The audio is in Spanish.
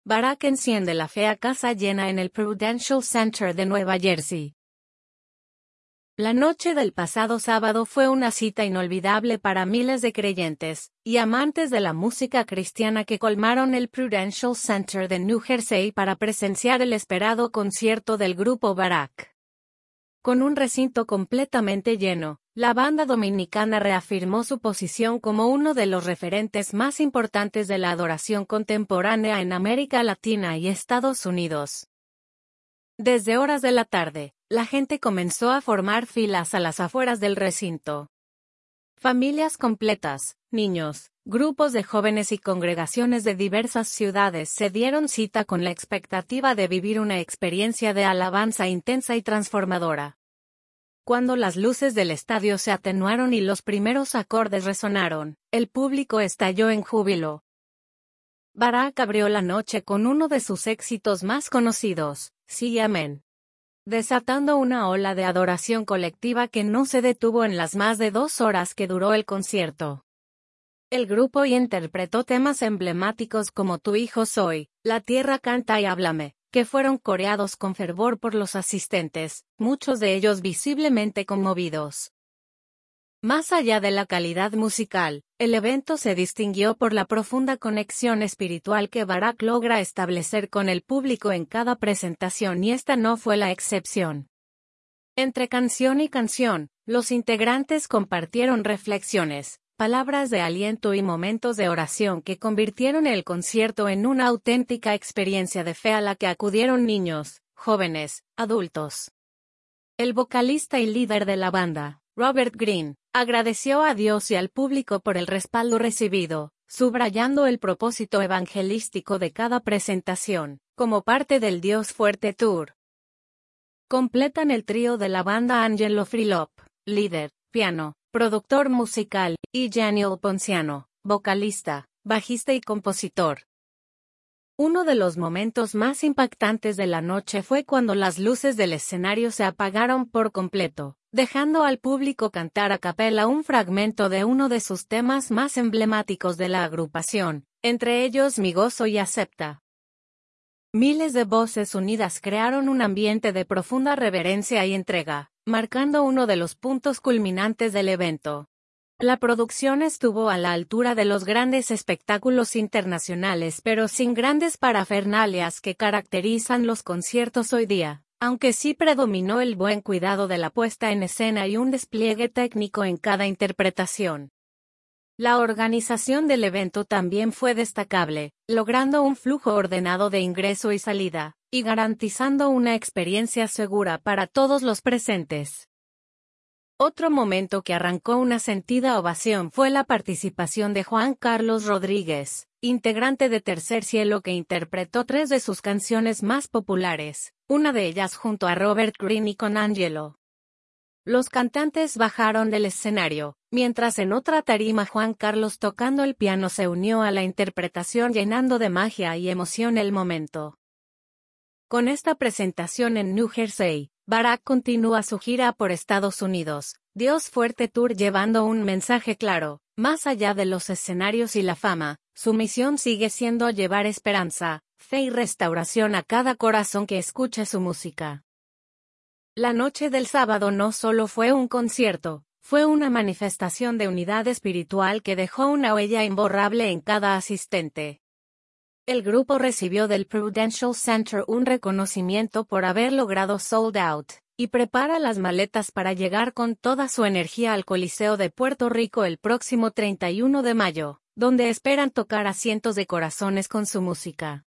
Barack enciende la fea casa llena en el Prudential Center de Nueva Jersey. La noche del pasado sábado fue una cita inolvidable para miles de creyentes y amantes de la música cristiana que colmaron el Prudential Center de New Jersey para presenciar el esperado concierto del grupo Barack. Con un recinto completamente lleno, la banda dominicana reafirmó su posición como uno de los referentes más importantes de la adoración contemporánea en América Latina y Estados Unidos. Desde horas de la tarde, la gente comenzó a formar filas a las afueras del recinto. Familias completas, niños, grupos de jóvenes y congregaciones de diversas ciudades se dieron cita con la expectativa de vivir una experiencia de alabanza intensa y transformadora. Cuando las luces del estadio se atenuaron y los primeros acordes resonaron, el público estalló en júbilo. Barack abrió la noche con uno de sus éxitos más conocidos, Sí Amén, desatando una ola de adoración colectiva que no se detuvo en las más de 2 horas que duró el concierto. El grupo interpretó temas emblemáticos como Tu hijo soy, La tierra canta y háblame, que fueron coreados con fervor por los asistentes, muchos de ellos visiblemente conmovidos. Más allá de la calidad musical, el evento se distinguió por la profunda conexión espiritual que Barack logra establecer con el público en cada presentación y esta no fue la excepción. Entre canción y canción, los integrantes compartieron reflexiones, palabras de aliento y momentos de oración que convirtieron el concierto en una auténtica experiencia de fe a la que acudieron niños, jóvenes, adultos. El vocalista y líder de la banda, Robert Greene, agradeció a Dios y al público por el respaldo recibido, subrayando el propósito evangelístico de cada presentación, como parte del Dios Fuerte Tour. Completan el trío de la banda Angelo Frilop, líder, piano, productor musical, y Janiel Ponciano, vocalista, bajista y compositor. Uno de los momentos más impactantes de la noche fue cuando las luces del escenario se apagaron por completo, dejando al público cantar a capela un fragmento de uno de sus temas más emblemáticos de la agrupación, entre ellos Mi gozo y Acepta. Miles de voces unidas crearon un ambiente de profunda reverencia y entrega, marcando uno de los puntos culminantes del evento. La producción estuvo a la altura de los grandes espectáculos internacionales pero sin grandes parafernalias que caracterizan los conciertos hoy día, aunque sí predominó el buen cuidado de la puesta en escena y un despliegue técnico en cada interpretación. La organización del evento también fue destacable, logrando un flujo ordenado de ingreso y salida, y garantizando una experiencia segura para todos los presentes. Otro momento que arrancó una sentida ovación fue la participación de Juan Carlos Rodríguez, integrante de Tercer Cielo que interpretó 3 de sus canciones más populares, una de ellas junto a Robert Greene y con Angelo. Los cantantes bajaron del escenario, mientras en otra tarima Juan Carlos tocando el piano se unió a la interpretación llenando de magia y emoción el momento. Con esta presentación en New Jersey, Barack continúa su gira por Estados Unidos, Dios Fuerte Tour llevando un mensaje claro, más allá de los escenarios y la fama, su misión sigue siendo llevar esperanza, fe y restauración a cada corazón que escuche su música. La noche del sábado no solo fue un concierto, fue una manifestación de unidad espiritual que dejó una huella imborrable en cada asistente. El grupo recibió del Prudential Center un reconocimiento por haber logrado sold out, y prepara las maletas para llegar con toda su energía al Coliseo de Puerto Rico el próximo 31 de mayo, donde esperan tocar a cientos de corazones con su música.